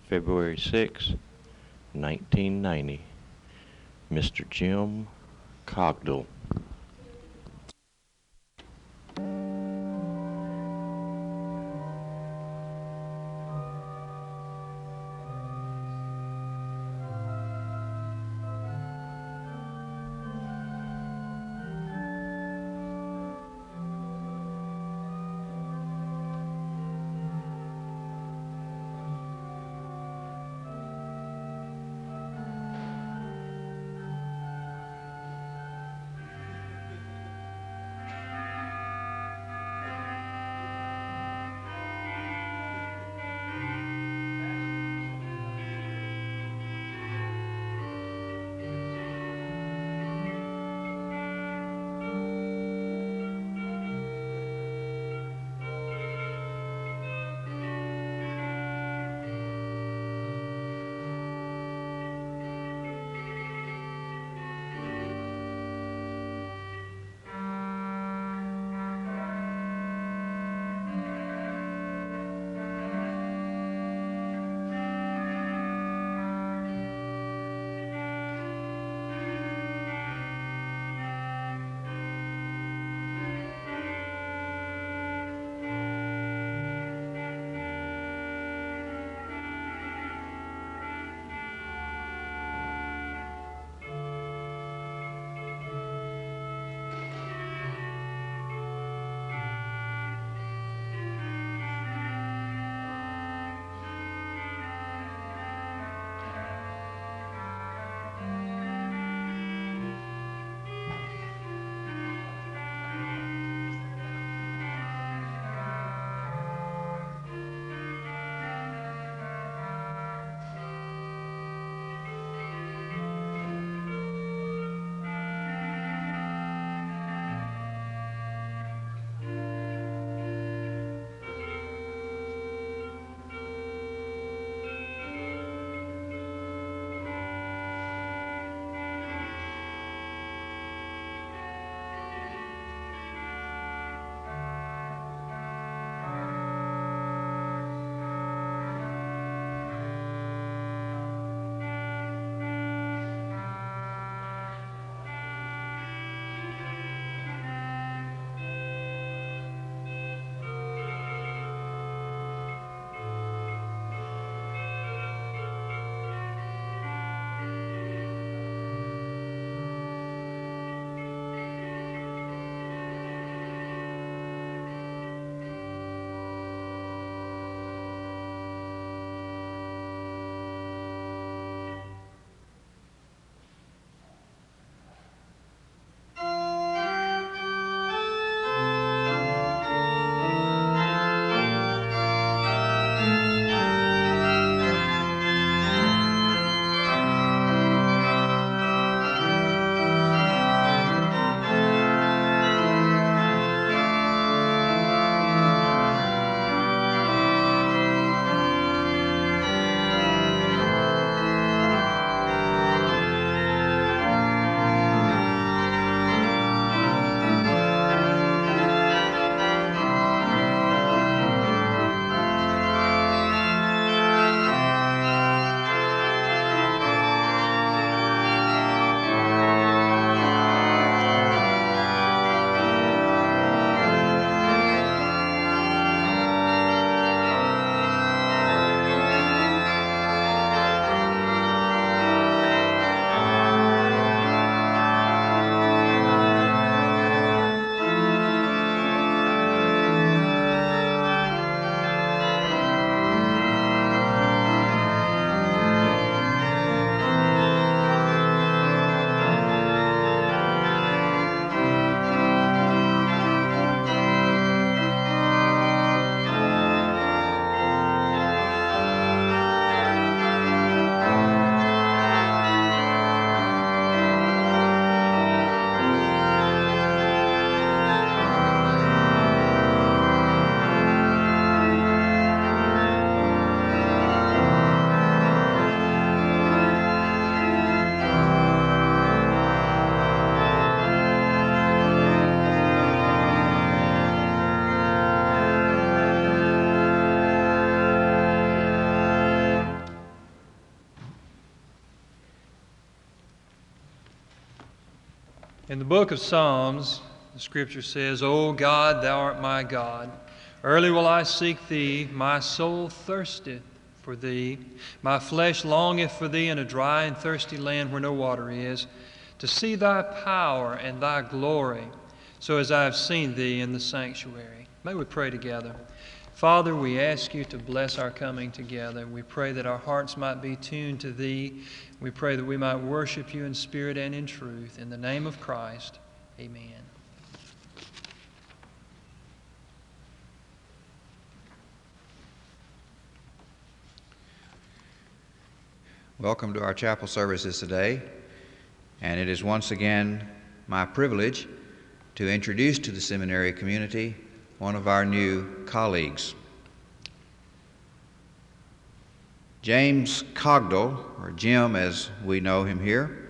February 6, 1990. Mr. Jim Cogdill. In the book of Psalms, the scripture says, O God, thou art my God. Early will I seek thee. My soul thirsteth for thee. My flesh longeth for thee in a dry and thirsty land where no water is, to see thy power and thy glory, so as I have seen thee in the sanctuary. May we pray together. Father, we ask you to bless our coming together. We pray that our hearts might be tuned to thee. We pray that we might worship you in spirit and in truth. In the name of Christ, amen. Welcome to our chapel services today, and it is once again my privilege to introduce to the seminary community one of our new colleagues. James Cogdill, or Jim as we know him here,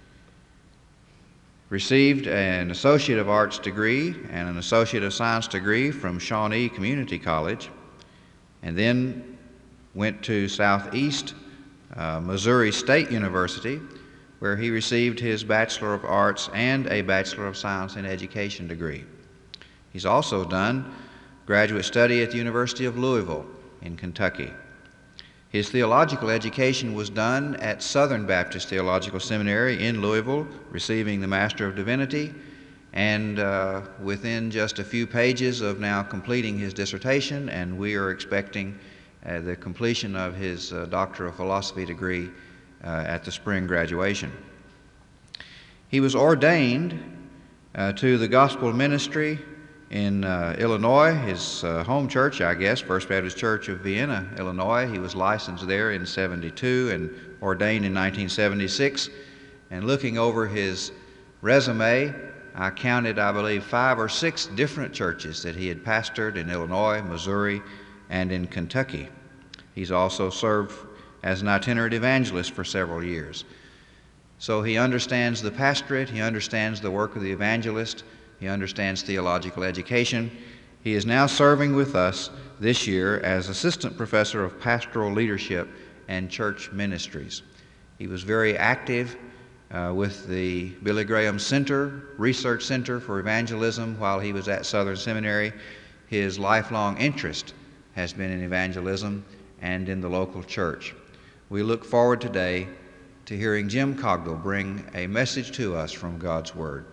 received an Associate of Arts degree and an Associate of Science degree from Shawnee Community College, and then went to Southeast Missouri State University, where he received his Bachelor of Arts and a Bachelor of Science in Education degree. He's also done graduate study at the University of Louisville in Kentucky. His theological education was done at Southern Baptist Theological Seminary in Louisville, receiving the Master of Divinity, and within just a few pages of now completing his dissertation, and we are expecting the completion of his Doctor of Philosophy degree at the spring graduation. He was ordained to the gospel ministry in Illinois, his home church, I guess, First Baptist Church of Vienna, Illinois. He was licensed there in '72 and ordained in 1976. And looking over his resume, I counted, I believe, 5 or 6 different churches that he had pastored in Illinois, Missouri, and in Kentucky. He's also served as an itinerant evangelist for several years. So he understands the pastorate, he understands the work of the evangelist, he understands theological education. He is now serving with us this year as Assistant Professor of Pastoral Leadership and Church Ministries. He was very active with the Billy Graham Center, Research Center for Evangelism while he was at Southern Seminary. His lifelong interest has been in evangelism and in the local church. We look forward today to hearing Jim Cogdill bring a message to us from God's Word.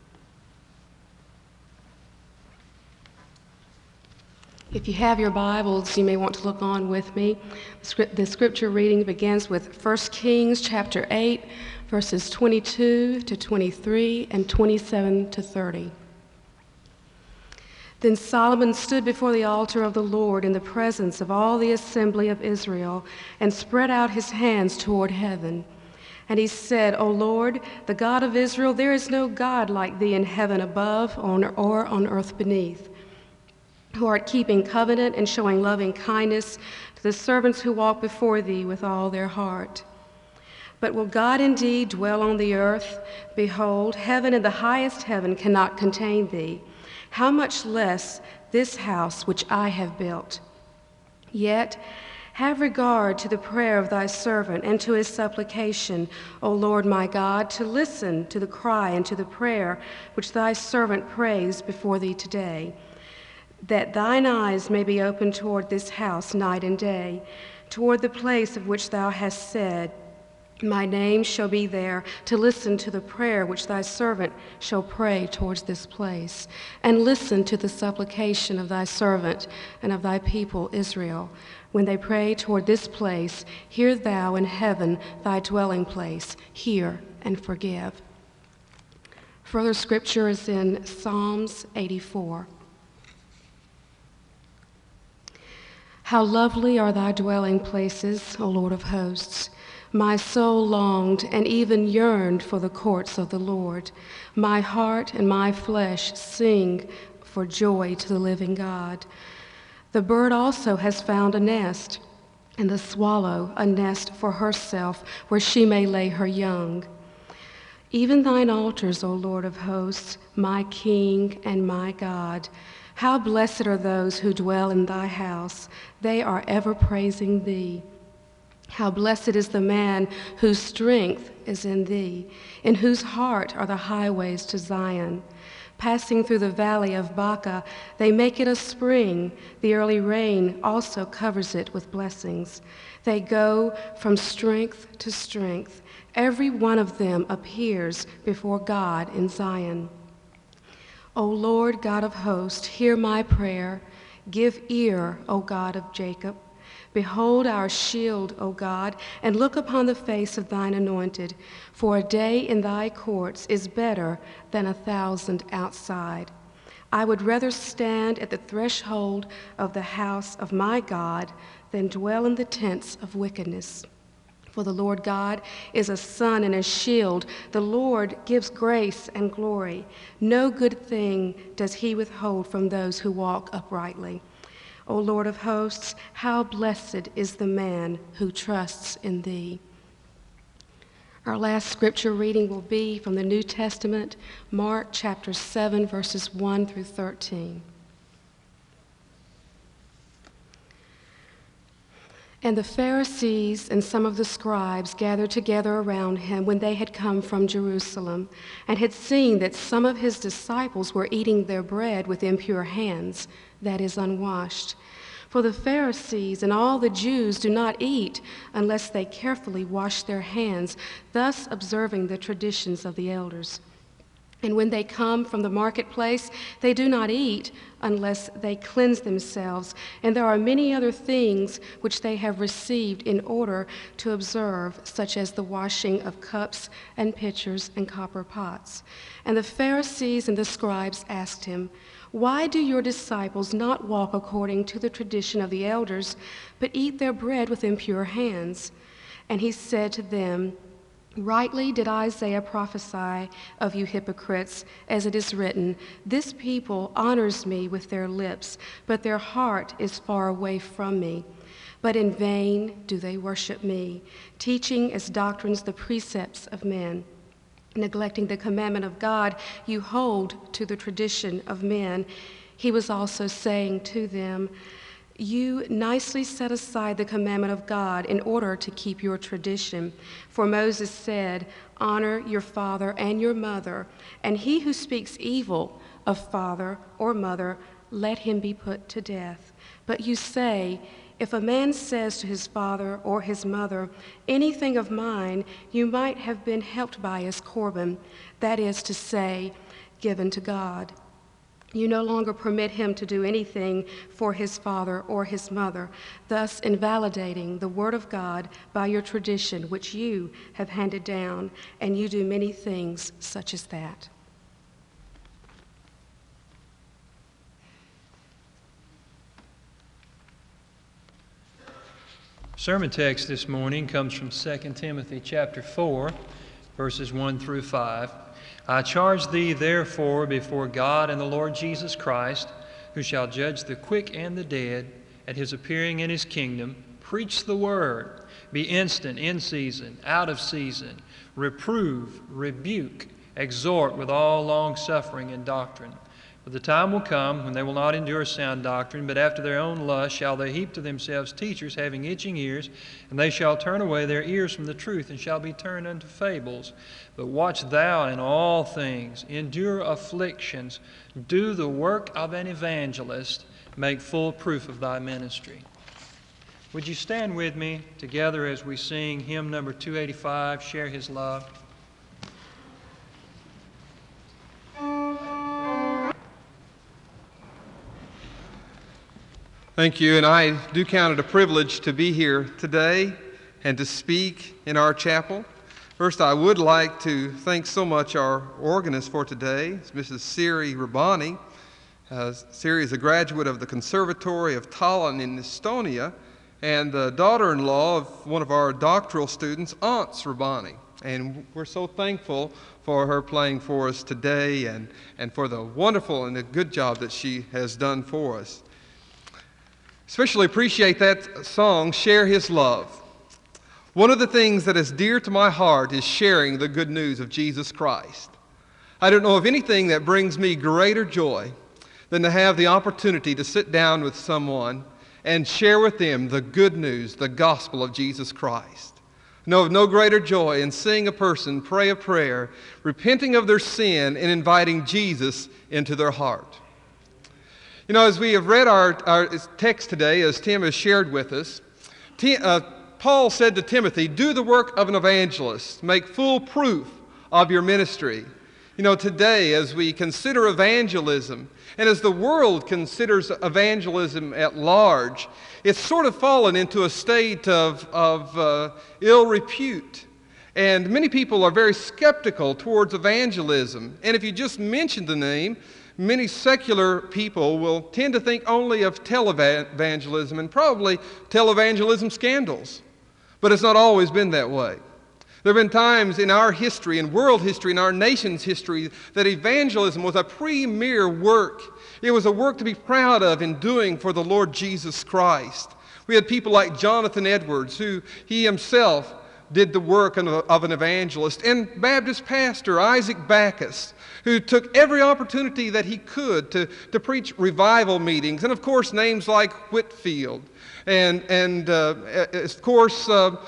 If you have your Bibles, you may want to look on with me. The scripture reading begins with 1 Kings chapter 8, verses 22 to 23 and 27 to 30. Then Solomon stood before the altar of the Lord in the presence of all the assembly of Israel and spread out his hands toward heaven. And he said, O Lord, the God of Israel, there is no God like thee in heaven above or on earth beneath, who art keeping covenant and showing loving kindness to the servants who walk before thee with all their heart. But will God indeed dwell on the earth? Behold, heaven and the highest heaven cannot contain thee. How much less this house which I have built? Yet have regard to the prayer of thy servant and to his supplication, O Lord my God, to listen to the cry and to the prayer which thy servant prays before thee today, that thine eyes may be open toward this house night and day, toward the place of which thou hast said, my name shall be there, to listen to the prayer which thy servant shall pray towards this place, and listen to the supplication of thy servant and of thy people Israel. When they pray toward this place, hear thou in heaven thy dwelling place, hear and forgive. Further scripture is in Psalms 84. How lovely are thy dwelling places, O Lord of hosts! My soul longed and even yearned for the courts of the Lord. My heart and my flesh sing for joy to the living God. The bird also has found a nest, and the swallow a nest for herself, where she may lay her young. Even thine altars, O Lord of hosts, my King and my God. How blessed are those who dwell in thy house. They are ever praising thee. How blessed is the man whose strength is in thee, in whose heart are the highways to Zion. Passing through the valley of Baca, they make it a spring. The early rain also covers it with blessings. They go from strength to strength. Every one of them appears before God in Zion. O Lord God of hosts, hear my prayer. Give ear, O God of Jacob. Behold our shield, O God, and look upon the face of thine anointed. For a day in thy courts is better than 1,000 outside. I would rather stand at the threshold of the house of my God than dwell in the tents of wickedness. For the Lord God is a sun and a shield. The Lord gives grace and glory. No good thing does he withhold from those who walk uprightly. O Lord of hosts, how blessed is the man who trusts in thee. Our last scripture reading will be from the New Testament, Mark chapter 7, verses 1 through 13. And the Pharisees and some of the scribes gathered together around him when they had come from Jerusalem, and had seen that some of his disciples were eating their bread with impure hands, that is, unwashed. For the Pharisees and all the Jews do not eat unless they carefully wash their hands, thus observing the traditions of the elders. And when they come from the marketplace, they do not eat unless they cleanse themselves. And there are many other things which they have received in order to observe, such as the washing of cups and pitchers and copper pots. And the Pharisees and the scribes asked him, "Why do your disciples not walk according to the tradition of the elders, but eat their bread with impure hands?" And he said to them, "Rightly did Isaiah prophesy of you hypocrites, as it is written, 'This people honors me with their lips, but their heart is far away from me. But in vain do they worship me, teaching as doctrines the precepts of men. Neglecting the commandment of God, you hold to the tradition of men.'" He was also saying to them, "You nicely set aside the commandment of God in order to keep your tradition. For Moses said, 'Honor your father and your mother,' and he who speaks evil of father or mother, let him be put to death. But you say, 'If a man says to his father or his mother, anything of mine you might have been helped by is Corban,' that is to say, given to God. You no longer permit him to do anything for his father or his mother, thus invalidating the word of God by your tradition which you have handed down, and you do many things such as that." Sermon text this morning comes from 2 Timothy chapter 4, verses 1 through 5. "I charge thee therefore before God and the Lord Jesus Christ, who shall judge the quick and the dead at his appearing in his kingdom, preach the word, be instant in season, out of season, reprove, rebuke, exhort with all long-suffering and doctrine. For the time will come when they will not endure sound doctrine, but after their own lust shall they heap to themselves teachers having itching ears, and they shall turn away their ears from the truth, and shall be turned unto fables. But watch thou in all things, endure afflictions, do the work of an evangelist, make full proof of thy ministry." Would you stand with me together as we sing hymn number 285, "Share His Love"? Thank you, and I do count it a privilege to be here today and to speak in our chapel. First, I would like to thank so much our organist for today, Mrs. Siri Rabani. Siri is a graduate of the Conservatory of Tallinn in Estonia, and the daughter-in-law of one of our doctoral students, Ants Rabani. And we're so thankful for her playing for us today and for the wonderful and the good job that she has done for us. Especially appreciate that song, "Share His Love." One of the things that is dear to my heart is sharing the good news of Jesus Christ. I don't know of anything that brings me greater joy than to have the opportunity to sit down with someone and share with them the good news, the gospel of Jesus Christ. Know of no greater joy in seeing a person pray a prayer, repenting of their sin, and inviting Jesus into their heart. You know, as we have read our text today, as Tim has shared with us, Paul said to Timothy, do the work of an evangelist. Make full proof of your ministry. You know, today as we consider evangelism, and as the world considers evangelism at large, it's sort of fallen into a state of ill repute. And many people are very skeptical towards evangelism. And if you just mention the name, many secular people will tend to think only of televangelism and probably televangelism scandals. But it's not always been that way. There have been times in our history, in world history, in our nation's history, that evangelism was a premier work. It was a work to be proud of in doing for the Lord Jesus Christ. We had people like Jonathan Edwards, who he himself did the work of an evangelist, and Baptist pastor Isaac Backus, who took every opportunity that he could to preach revival meetings, and of course names like Whitfield. And of course,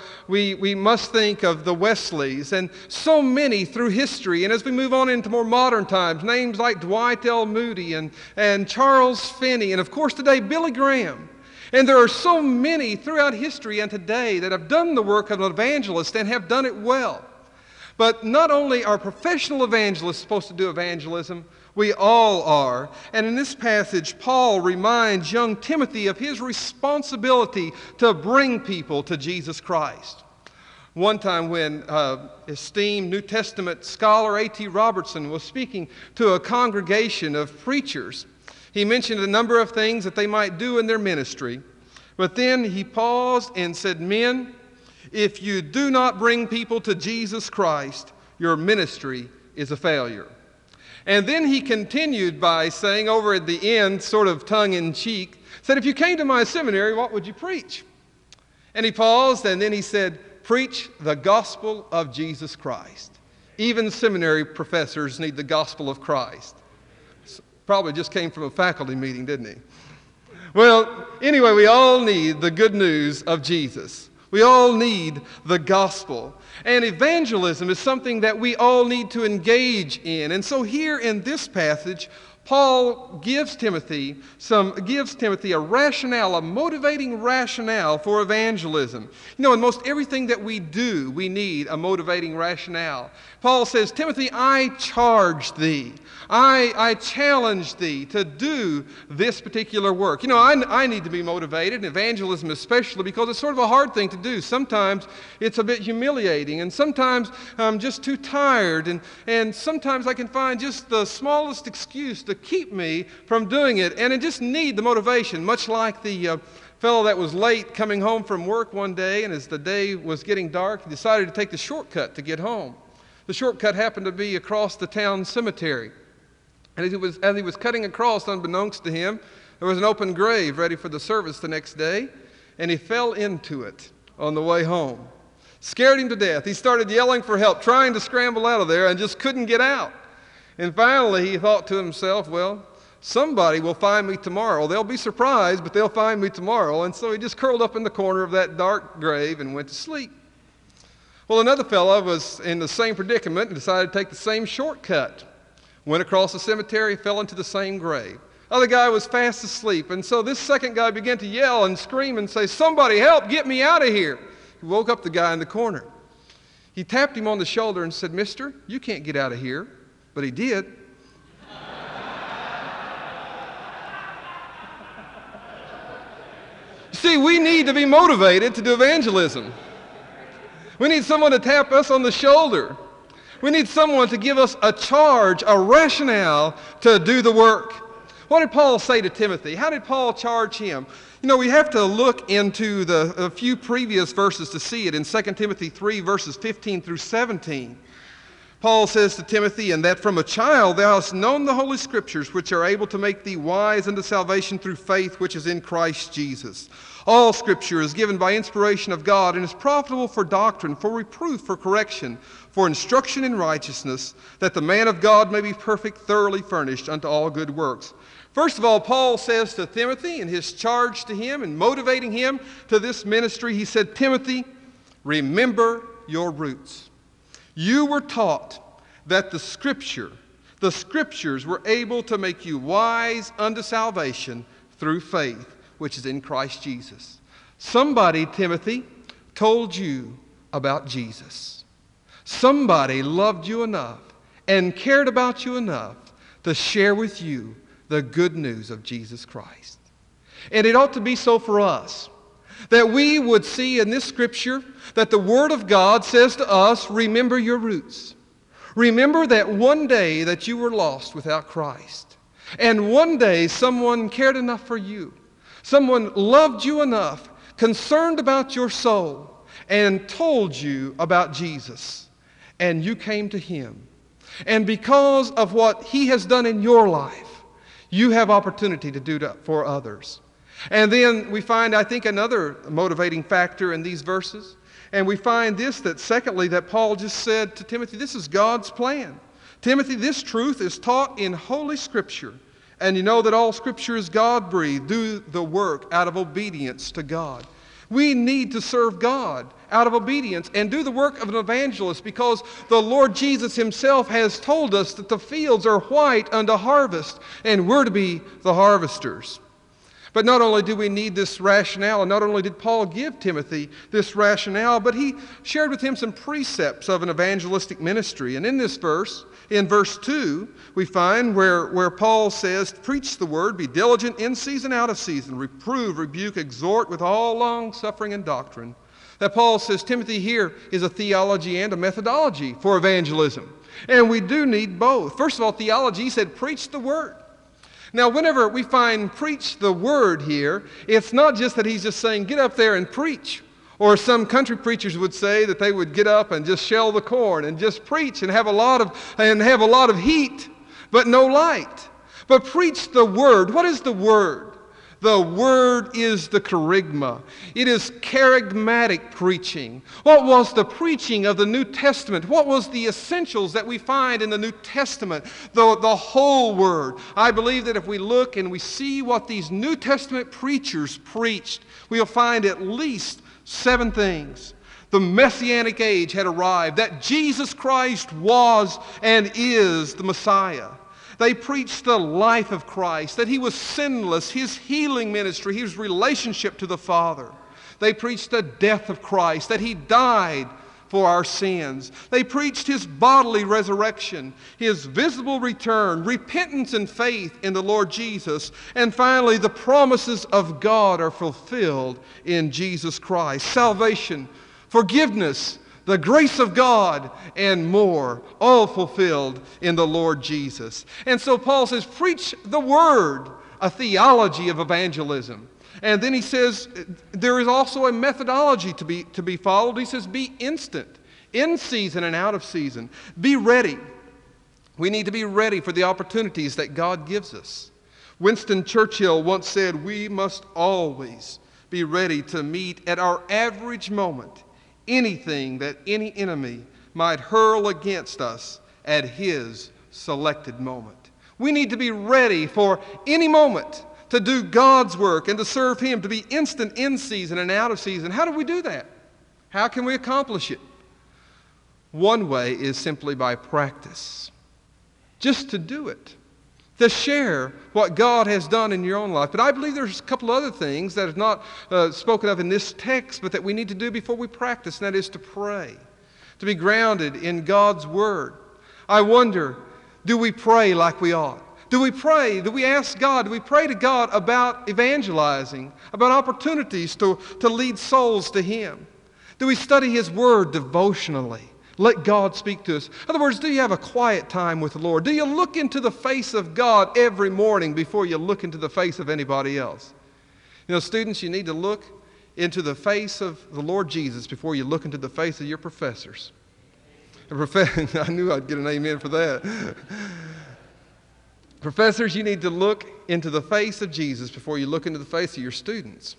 we must think of the Wesleys and so many through history. And as we move on into more modern times, names like Dwight L. Moody and Charles Finney, and of course today Billy Graham. And there are so many throughout history and today that have done the work of an evangelist and have done it well. But not only are professional evangelists supposed to do evangelism, we all are. And in this passage, Paul reminds young Timothy of his responsibility to bring people to Jesus Christ. One time when esteemed New Testament scholar A.T. Robertson was speaking to a congregation of preachers, he mentioned a number of things that they might do in their ministry. But then he paused and said, "Men, if you do not bring people to Jesus Christ, your ministry is a failure." And then he continued by saying over at the end, sort of tongue-in-cheek, said, "If you came to my seminary, what would you preach?" And he paused and then he said, "Preach the gospel of Jesus Christ." Even seminary professors need the gospel of Christ. Probably just came from a faculty meeting, didn't he? Well, anyway, we all need the good news of Jesus. We all need the gospel. And evangelism is something that we all need to engage in. And so here in this passage, Paul gives Timothy a rationale, a motivating rationale for evangelism. You know, in most everything that we do, we need a motivating rationale. Paul says, "Timothy, I charge thee. I challenge thee to do this particular work." You know, I need to be motivated, and evangelism especially, because it's sort of a hard thing to do. Sometimes it's a bit humiliating, and sometimes I'm just too tired, and sometimes I can find just the smallest excuse to keep me from doing it, and I just need the motivation, much like the fellow that was late coming home from work one day, and as the day was getting dark, he decided to take the shortcut to get home. The shortcut happened to be across the town cemetery. And as he was cutting across, unbeknownst to him, there was an open grave ready for the service the next day, and he fell into it on the way home. Scared him to death. He started yelling for help, trying to scramble out of there, and just couldn't get out. And finally, he thought to himself, well, somebody will find me tomorrow. They'll be surprised, but they'll find me tomorrow. And so he just curled up in the corner of that dark grave and went to sleep. Well, another fellow was in the same predicament and decided to take the same shortcut. Went across the cemetery, fell into the same grave. Other guy was fast asleep, and so this second guy began to yell and scream and say, "Somebody help, get me out of here." He woke up the guy in the corner. He tapped him on the shoulder and said, "Mister, you can't get out of here." But he did. See, we need to be motivated to do evangelism. We need someone to tap us on the shoulder. We need someone to give us a charge, a rationale to do the work. What did Paul say to Timothy? How did Paul charge him? You know, we have to look into a few previous verses to see it in 2 Timothy 3, verses 15 through 17. Paul says to Timothy, "And that from a child thou hast known the Holy Scriptures, which are able to make thee wise unto salvation through faith which is in Christ Jesus. All Scripture is given by inspiration of God, and is profitable for doctrine, for reproof, for correction, for instruction in righteousness, that the man of God may be perfect, thoroughly furnished unto all good works." First of all, Paul says to Timothy, in his charge to him and motivating him to this ministry, he said, "Timothy, remember your roots. You were taught that the Scriptures were able to make you wise unto salvation through faith, which is in Christ Jesus." Somebody, Timothy, told you about Jesus. Somebody loved you enough and cared about you enough to share with you the good news of Jesus Christ. And it ought to be so for us, that we would see in this Scripture that the Word of God says to us, remember your roots. Remember that one day that you were lost without Christ. And one day someone cared enough for you. Someone loved you enough, concerned about your soul, and told you about Jesus. And you came to Him. And because of what He has done in your life, you have opportunity to do that for others. And then we find, I think, another motivating factor in these verses. And we find this, that secondly, that Paul just said to Timothy, this is God's plan. Timothy, this truth is taught in Holy Scripture. And you know that all Scripture is God-breathed. Do the work out of obedience to God. We need to serve God out of obedience and do the work of an evangelist, because the Lord Jesus Himself has told us that the fields are white unto harvest, and we're to be the harvesters. But not only do we need this rationale, and not only did Paul give Timothy this rationale, but he shared with him some precepts of an evangelistic ministry. And in this verse, in verse 2, we find where Paul says, "Preach the word, be diligent in season, out of season, reprove, rebuke, exhort with all long suffering and doctrine." That Paul says, Timothy, here is a theology and a methodology for evangelism. And we do need both. First of all, theology, he said, preach the word. Now, whenever we find preach the word here, it's not just that he's just saying, get up there and preach. Or some country preachers would say that they would get up and just shell the corn and just preach and have a lot of heat, but no light. But preach the word. What is the word? The word is the kerygma. It is charismatic preaching. What was the preaching of the New Testament? What was the essentials that we find in the New Testament? The whole word. I believe that if we look and we see what these New Testament preachers preached, we'll find at least 7 things. The Messianic age had arrived, that Jesus Christ was and is the Messiah. They preached the life of Christ, that He was sinless, His healing ministry, His relationship to the Father. They preached the death of Christ, that He died for our sins. They preached His bodily resurrection, His visible return, repentance and faith in the Lord Jesus. And finally, the promises of God are fulfilled in Jesus Christ. Salvation, forgiveness, the grace of God, and more, all fulfilled in the Lord Jesus. And so Paul says, preach the word, a theology of evangelism. And then he says, there is also a methodology to be followed. He says, be instant, in season and out of season. Be ready. We need to be ready for the opportunities that God gives us. Winston Churchill once said, we must always be ready to meet at our average moment anything that any enemy might hurl against us at his selected moment. We need to be ready for any moment to do God's work and to serve Him, to be instant in season and out of season. How do we do that? How can we accomplish it? One way is simply by practice. Just to do it. To share what God has done in your own life. But I believe there's a couple other things that are not spoken of in this text, but that we need to do before we practice, and that is to pray. To be grounded in God's Word. I wonder, do we pray like we ought? Do we pray? Do we ask God? Do we pray to God about evangelizing, about opportunities to lead souls to Him? Do we study His Word devotionally? Let God speak to us. In other words, do you have a quiet time with the Lord? Do you look into the face of God every morning before you look into the face of anybody else? You know, students, you need to look into the face of the Lord Jesus before you look into the face of your professors. I knew I'd get an amen for that. Professors, you need to look into the face of Jesus before you look into the face of your students.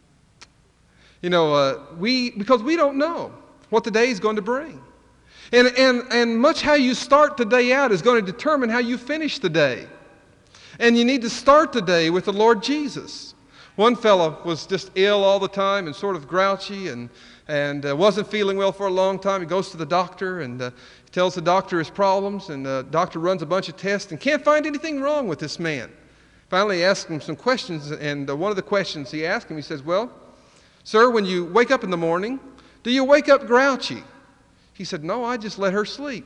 Because we don't know what the day is going to bring. And much how you start the day out is going to determine how you finish the day. And you need to start the day with the Lord Jesus. One fellow was just ill all the time and sort of grouchy and wasn't feeling well for a long time. He goes to the doctor and he tells the doctor his problems, and the doctor runs a bunch of tests and can't find anything wrong with this man. Finally, he asks him some questions, and one of the questions he asked him, he says, "Well, sir, when you wake up in the morning, do you wake up grouchy?" He said, "No, I just let her sleep."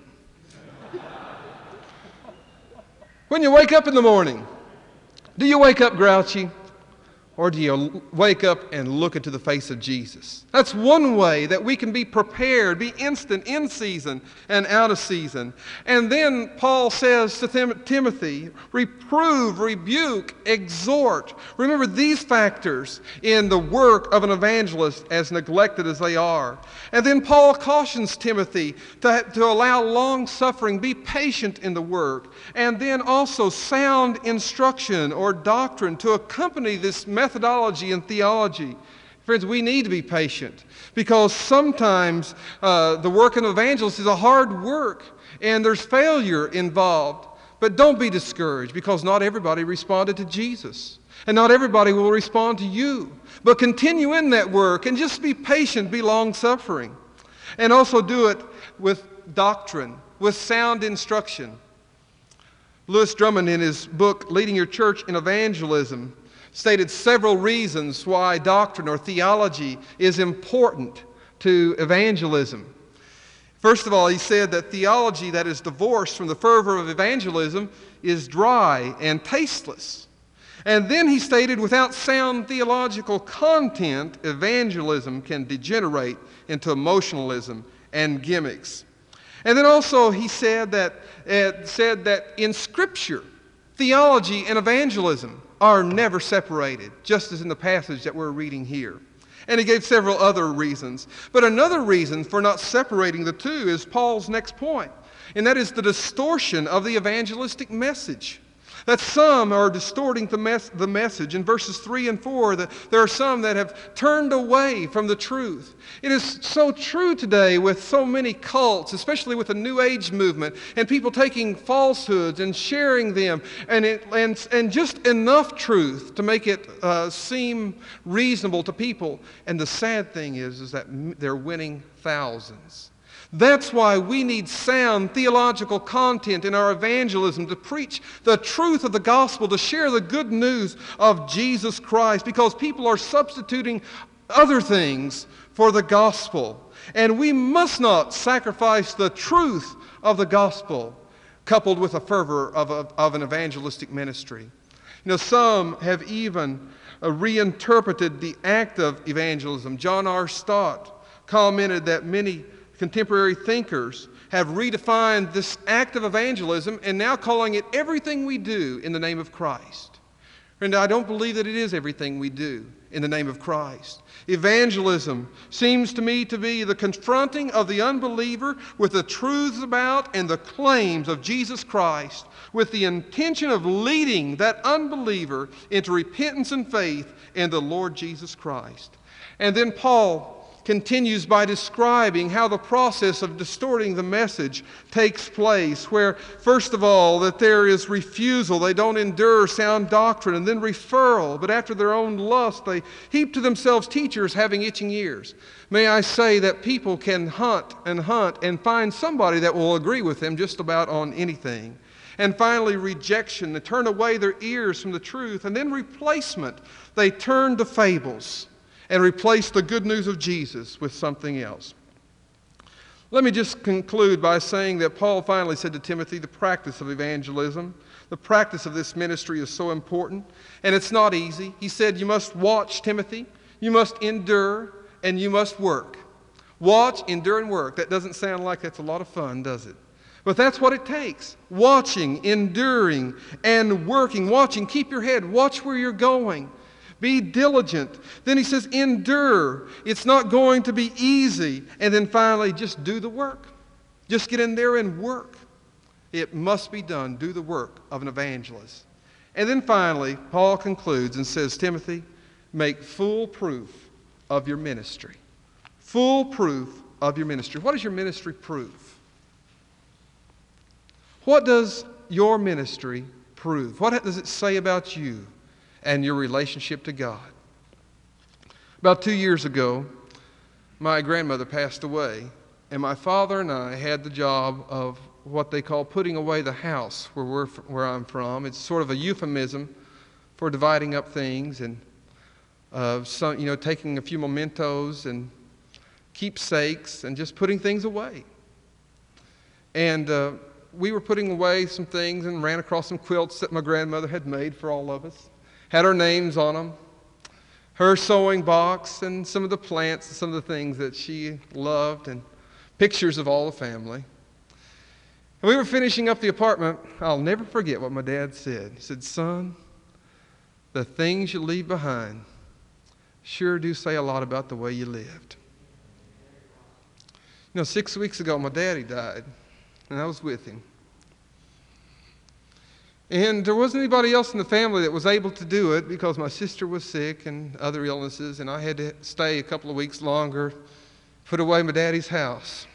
When you wake up in the morning, do you wake up grouchy? Or do you wake up and look into the face of Jesus? That's one way that we can be prepared, be instant in season and out of season. And then Paul says to Timothy, reprove, rebuke, exhort. Remember these factors in the work of an evangelist, as neglected as they are. And then Paul cautions Timothy to allow long suffering, be patient in the work. And then also sound instruction or doctrine to accompany this methodology and theology. Friends, we need to be patient because sometimes the work of an evangelist is a hard work and there's failure involved. But don't be discouraged because not everybody responded to Jesus and not everybody will respond to you. But continue in that work and just be patient, be long-suffering. And also do it with doctrine, with sound instruction. Lewis Drummond, in his book, Leading Your Church in Evangelism, stated several reasons why doctrine or theology is important to evangelism. First of all, he said that theology that is divorced from the fervor of evangelism is dry and tasteless. And then he stated, without sound theological content, evangelism can degenerate into emotionalism and gimmicks. And then also he said that in Scripture, theology and evangelism are never separated, just as in the passage that we're reading here. And he gave several other reasons. But another reason for not separating the two is Paul's next point, and that is the distortion of the evangelistic message. That some are distorting the message. In verses 3 and 4, there are some that have turned away from the truth. It is so true today with so many cults, especially with the New Age movement, and people taking falsehoods and sharing them, and just enough truth to make it seem reasonable to people. And the sad thing is that they're winning thousands. That's why we need sound theological content in our evangelism to preach the truth of the gospel, to share the good news of Jesus Christ, because people are substituting other things for the gospel. And we must not sacrifice the truth of the gospel coupled with a fervor of an evangelistic ministry. Some have even reinterpreted the act of evangelism. John R. Stott commented that many contemporary thinkers have redefined this act of evangelism and now calling it everything we do in the name of Christ. And I don't believe that it is everything we do in the name of Christ. Evangelism seems to me to be the confronting of the unbeliever with the truths about and the claims of Jesus Christ, with the intention of leading that unbeliever into repentance and faith in the Lord Jesus Christ. And then Paul continues by describing how the process of distorting the message takes place, where, first of all, that there is refusal. They don't endure sound doctrine, and then referral. But after their own lust, they heap to themselves teachers having itching ears. May I say that people can hunt and find somebody that will agree with them just about on anything. And finally, rejection. They turn away their ears from the truth. And then replacement. They turn to fables and replace the good news of Jesus with something else. Let me just conclude by saying that Paul finally said to Timothy, the practice of evangelism, the practice of this ministry is so important, and it's not easy. He said, you must watch, Timothy, you must endure, and you must work. Watch, endure, and work. That doesn't sound like that's a lot of fun, does it? But that's what it takes. Watching, enduring, and working. Watching, keep your head, watch where you're going. Be diligent. Then he says, endure. It's not going to be easy. And then finally, just do the work. just get in there and work. It must be done. Do the work of an evangelist. And then finally, Paul concludes and says, Timothy, make full proof of your ministry. Full proof of your ministry. What does your ministry prove? What does your ministry prove? What does it say about you and your relationship to God? About 2 years ago, my grandmother passed away, and my father and I had the job of what they call putting away the house where I'm from. It's sort of a euphemism for dividing up things and taking a few mementos and keepsakes and just putting things away. And we were putting away some things and ran across some quilts that my grandmother had made for all of us. Had our names on them. Her sewing box and some of the plants and some of the things that she loved and pictures of all the family. And we were finishing up the apartment. I'll never forget what my dad said. He said, son, the things you leave behind sure do say a lot about the way you lived. 6 weeks ago, my daddy died, and I was with him. And there wasn't anybody else in the family that was able to do it because my sister was sick and other illnesses, and I had to stay a couple of weeks longer, put away my daddy's house.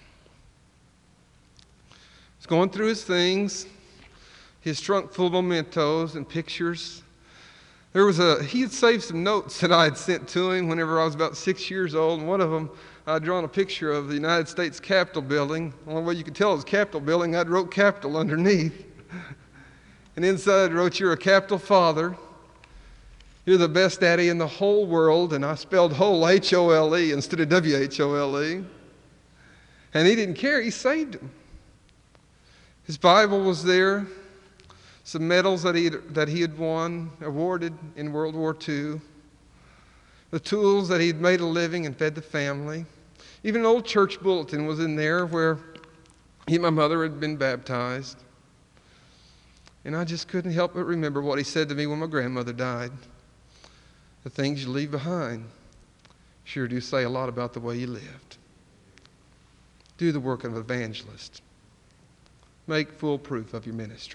I was going through his things, his trunk full of mementos and pictures. He had saved some notes that I had sent to him whenever I was about 6 years old, and one of them, I'd drawn a picture of the United States Capitol building. The only way you could tell it was Capitol building, I'd wrote Capitol underneath. And inside I wrote, you're a capital father. You're the best daddy in the whole world. And I spelled whole H-O-L-E instead of W-H-O-L-E. And he didn't care. He saved him. His Bible was there. Some medals that he had won, awarded in World War II. The tools that he had made a living and fed the family. Even an old church bulletin was in there where he and my mother had been baptized. And I just couldn't help but remember what he said to me when my grandmother died. The things you leave behind sure do say a lot about the way you lived. Do the work of an evangelist. Make full proof of your ministry.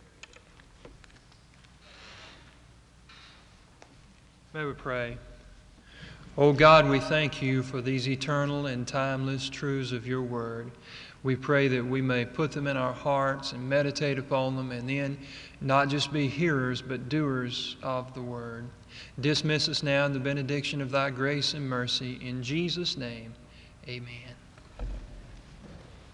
May we pray. Oh God, we thank you for these eternal and timeless truths of your word. We pray that we may put them in our hearts and meditate upon them, and then not just be hearers but doers of the word. Dismiss us now in the benediction of thy grace and mercy. In Jesus' name, amen.